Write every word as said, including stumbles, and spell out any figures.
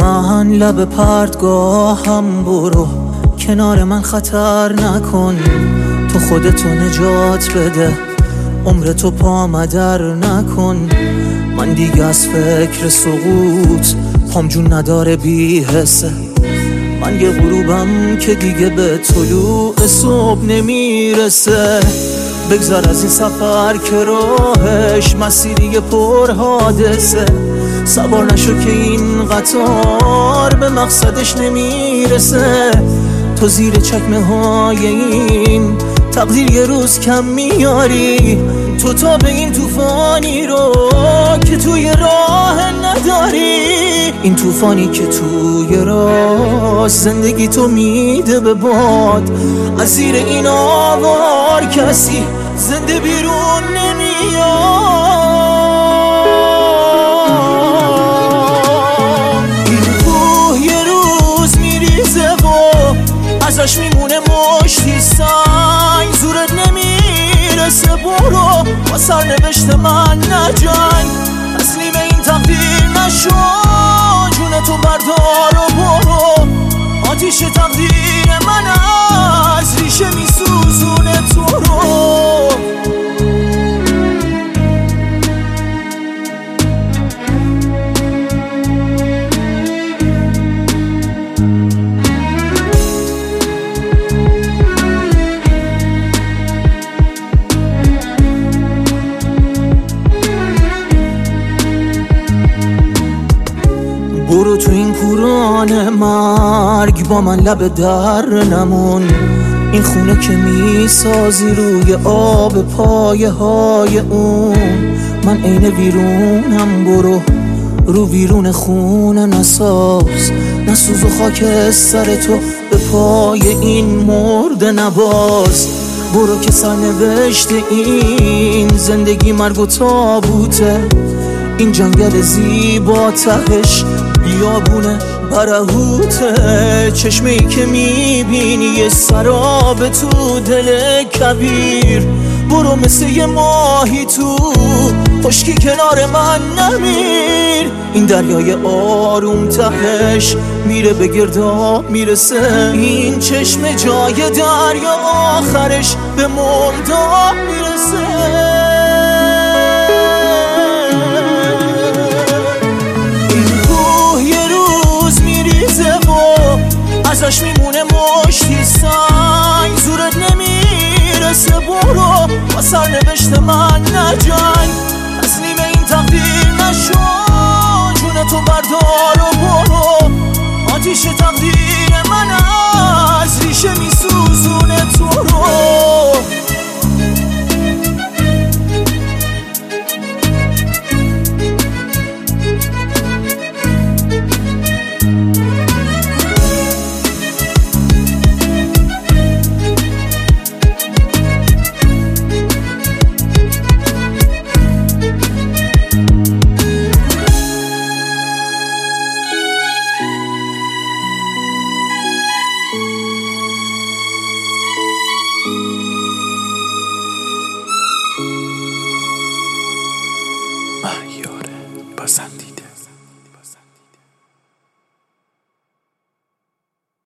من لب پرتگاهم، برو کنار من خطر نکن. تو خودتو نجات بده، عمرتو پا مدر نکن. من دیگه از فکر سقوط پام جون نداره بی حسه. من یه غروبم که دیگه به طلوع صبح نمیرسه. بگذار از این سفر که راهش مسیری پر حادثه. سوار نشو که این قطار به مقصدش نمیرسه. تو زیر چکمه های این تقدیر یه روز کم میاری. تو تا به این توفانی رو که توی راه نداری. این توفانی که توی راه زندگی تو میده به باد. از زیر این آوار کسی زنده بیرون نمیاد. این کوه یه روز میریزه و ازش میمونه مشتی سنگ. زورت نمیرسه، برو با سرنوشت من نجنگ. تسلیم این تقدیر نشو، جون تو بردار و برو. آتیش تقدیر من از ریشه میسوزونه تو رو. برو تو این کوران مرگ با من لب در نمون. این خونه که میسازی روی آب پایه های اون. من عین ویرونم، برو رو ویرون خونه نساز. نسوز و خاک سر تو به پای این مرده نباز. برو که سرنوشت این زندگی مرگ و تابوته. این جنگل زیبا تهش بیابونه برهوته. چشمه‌ای که میبینی یه سراب تو دل کبیر. برو مثل یه ماهی تو خشکی کنار من نمیر. این دریای آروم تهش میره به گرداب میرسه. این چشم جای دریا آخرش به مرداب میرسه. ازش میمونه مشتی سنگ. زورت نمیرسه، برو با سرنوشت من نجنگ. تسلیم این تقدیر نشو، جون تو بردار و برو. آتیش تقدیر من از ریشه میسوزونه تو رو. مهیار بسندی.